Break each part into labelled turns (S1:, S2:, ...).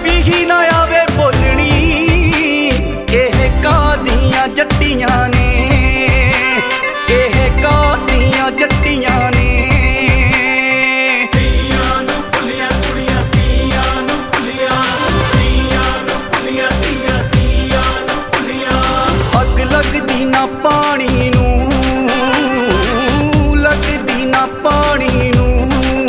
S1: ਪੰਜਾਬੀ ਹੀ ਨਾ ਆਵੇ ਬੋਲਣੀ ਇਹ ਕਾਦੀਆਂ ਜੱਟੀਆਂ ਨੇ, ਇਹ ਕਾਦੀਆਂ ਜੱਟੀਆਂ ਨੇ। ਲੱਗਦੀ ਨਾ ਪਾਣੀ ਨੂੰ, ਲੱਗਦੀ ਨਾ ਪਾਣੀ ਨੂੰ,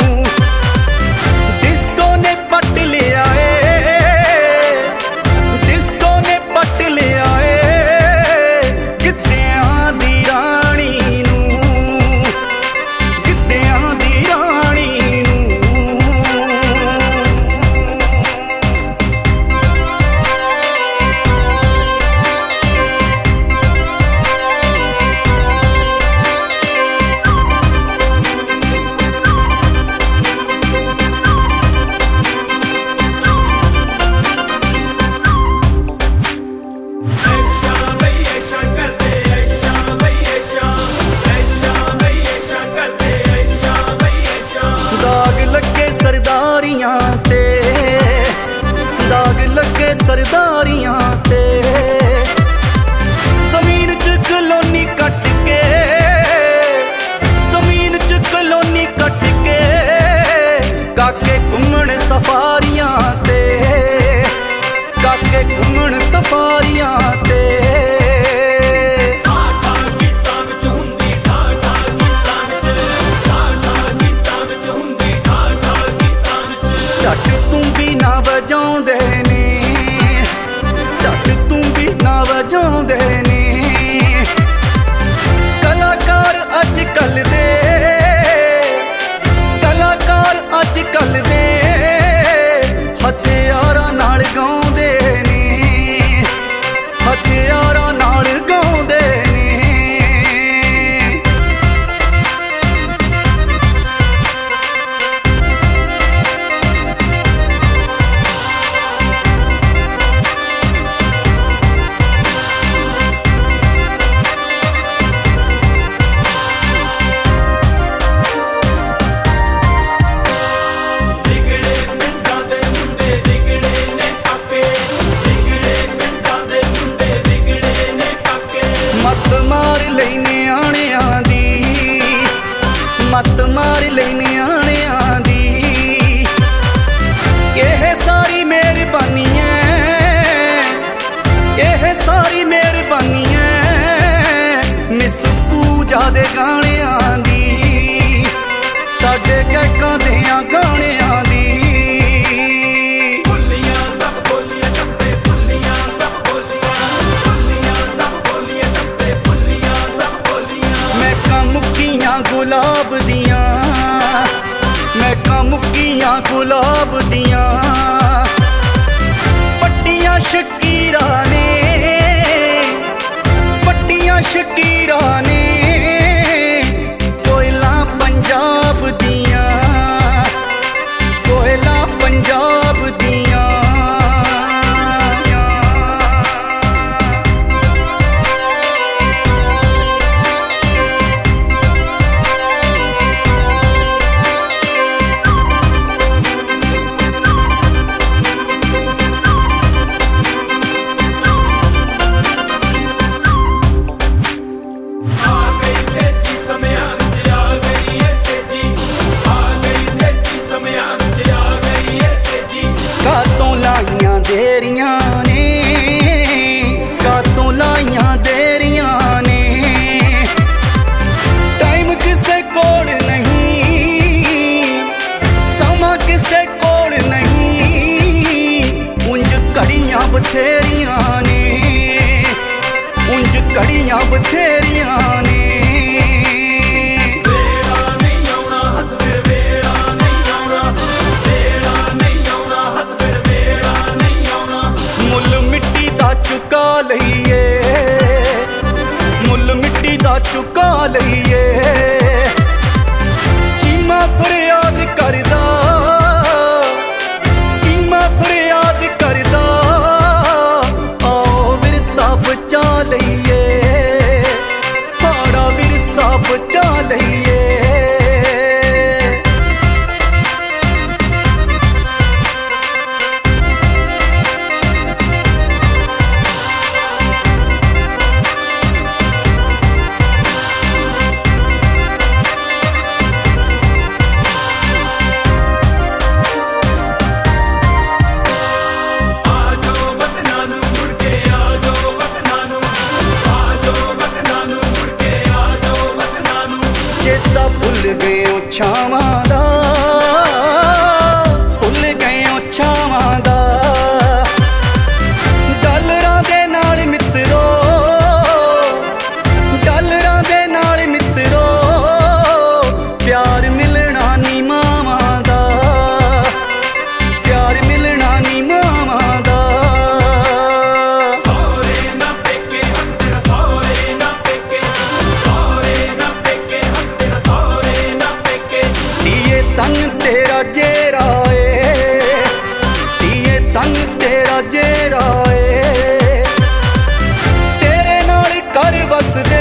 S1: ਡਿਸਕੋ ਨੇ ਪੱਟ ਲਿਆ ਏ, ਡਿਸਕੋ ਨੇ ਪੱਟ ਲਿਆ ਏ ਗਿੱਧਿਆਂ ਦੀ ਰਾਣੀ ਨੂੰ, ਗਿੱਧਿਆਂ ਦੀ ਰਾਣੀ ਨੂੰ। ਸਰਦਾਰੀਆਂ ਤੇ ਦਾਗ ਲੱਗੇ ਸਰਦਾਰੀਆਂ ਤੇ, ਜ਼ਮੀਨ ਚ ਕਲੋਨੀ ਕੱਟ ਕੇ, ਜ਼ਮੀਨ ਚ ਕਲੋਨੀ ਕੱਟ ਕੇ, ਕਾਕੇ ਘੁੰਮਣ ਸਫਾਰੀਆਂ ਤੇ, ਕਾਕੇ ਘੁੰਮਣ ਸਫਾਰੀਆਂ ਤੇ। ਝੱਟ ਤੂੰ ਵੀ ਨਾ ਵਜਾਉਂਦੇ ਨੇ, ਝੱਟ ਤੂੰ ਵੀ ਨਾ ਵਜਾਉਂਦੇ ਨੇ, ਕਲਾਕਾਰ ਅੱਜ ਕੱਲ ਦੇ, ਕਲਾਕਾਰ ਅੱਜ ਕੱਲ ਦੇ ਹਥਿਆਰਾਂ ਨਾਲ ਗਾਉਂਦੇ ਨੇ, ਹਥਿਆਰਾਂ ਨਾਲ ਗਾਉਂਦੇ ਨੇ। ਮੱਤ ਮਾਰ ਲਈ ਨਿਆਣਿਆਂ ਦੀ, ਮੱਤ ਮਾਰ ਲਈ ਨਿਆਣਿਆਂ ਦੀ, ਇਹ ਸਾਰੀ ਮਿਹਰਬਾਨੀ ਐ, ਇਹ ਸਾਰੀ ਮਿਹਰਬਾਨੀ ਐ ਮਿਸ ਪੂਜਾ ਦੇ ਗਾਣਿਆਂ ਦੀ, ਸਾਡੇ ਗਾਇਕਾਂ ਦਿਆਂ ਗਾਣਿਆਂ ਦੀ। ਗੁਲਾਬ ਦੀਆਂ ਮਹਿਕਾਂ ਮੁੱਕੀਆਂ ਗੁਲਾਬ ਦੀਆਂ, ਪੱਟੀਆਂ ਸ਼ਕੀਰਾਂ ਨੇ, ਪੱਟੀਆਂ ਸ਼ਕੀਰਾਂ ਨੇ, ਕੋਇਲਾ ਪੰਜਾਬ ਦੀਆਂ, ਕੋਇਲਾ ਪੰਜਾਬ ਦੀਆਂ। ਕਾਤੋਂ ਲਾਈਆਂ ਦੇਰੀਆਂ ਨੇ, ਕਾਤੋਂ ਲਾਈਆਂ ਦੇਰੀਆਂ ਨੇ, ਟਾਈਮ ਕਿਸੇ ਕੋਲ ਨਹੀਂ, ਸਮਾਂ ਕਿਸੇ ਕੋਲ ਨਹੀਂ, ਉਂਝ ਘੜੀਆਂ ਬਥੇਰੀਆਂ ਨੇ, ਉਂਝ ਘੜੀਆਂ ਬਥੇਰੀਆਂ ਨੇ। ਚੁਕਾ ਲਈਏ, ਮੁੱਲ ਮਿੱਟੀ ਦਾ ਚੁਕਾ ਲਈਏ, ਚੀਮਾ ਫਰਿਆਦ ਕਰਦਾ, ਚੀਮਾ ਫਰਿਆਦ ਕਰਦਾ, ਆਓ ਵਿਰਸਾ ਬਚਾ ਲਈਏ, ਸਾਡਾ ਵਿਰਸਾ ਬਚਾ ਲਈਏ। ਰਾਜੇ ਰਾਏ तेरे नाल कर वसदे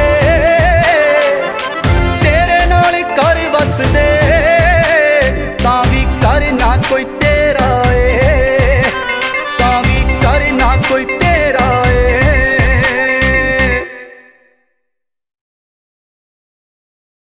S1: तेरे नाल कर वसदे तां भी कर ना कोई तेरा तां भी कर ना कोई तेरा